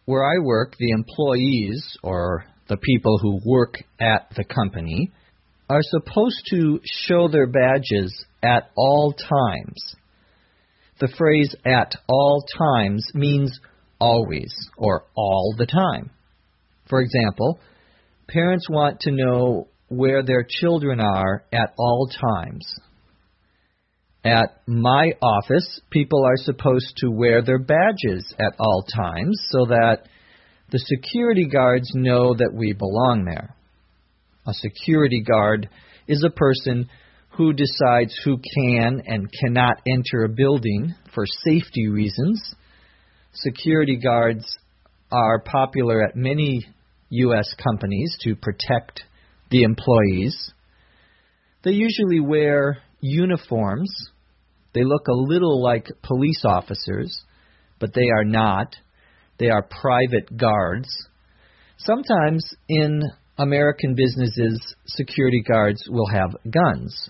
Where I work, the employees, or the people who work at the company, are supposed to show their badges at all times. The phrase "at all times" means always or all the time. For example, parents want to know where their children are at all times. At my office, people are supposed to wear their badges at all times so that the security guards know that we belong there. A security guard is a person who decides who can and cannot enter a building for safety reasons. Security guards are popular at many U.S. companies to protect the employees. They usually wear uniforms. They look a little like police officers, but they are not. They are private guards. Sometimes in American businesses, security guards will have guns.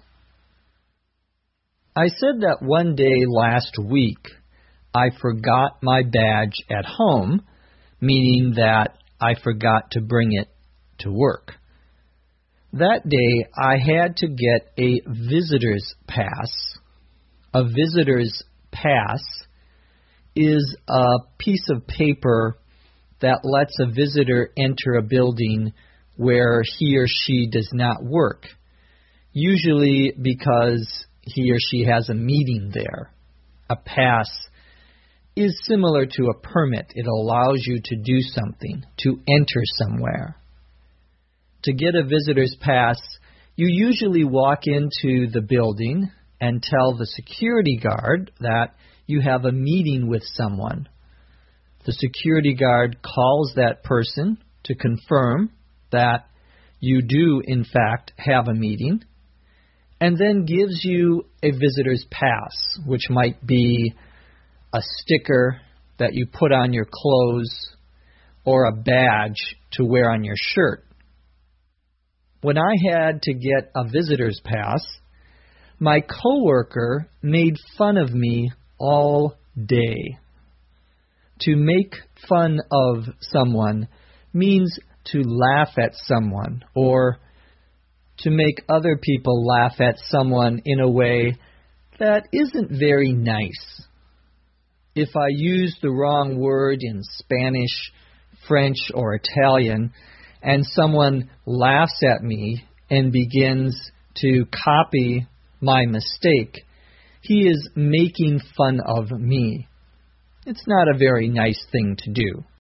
I said that one day last week I forgot my badge at home, meaning that I forgot to bring it to work. That day I had to get a visitor's pass. A visitor's pass is a piece of paper that lets a visitor enter a building where he or she does not work, usually because he or she has a meeting there. A pass is similar to a permit. It allows you to do something, to enter somewhere. To get a visitor's pass, you usually walk into the building and tell the security guard that you have a meeting with someone. The security guard calls that person to confirm that you do, in fact, have a meeting, and then gives you a visitor's pass, which might be a sticker that you put on your clothes or a badge to wear on your shirt. When I had to get a visitor's pass, my coworker made fun of me all day. To make fun of someone means to laugh at someone or to make other people laugh at someone in a way that isn't very nice. If I use the wrong word in Spanish, French, or Italian, and someone laughs at me and begins to copy my mistake, he is making fun of me. It's not a very nice thing to do.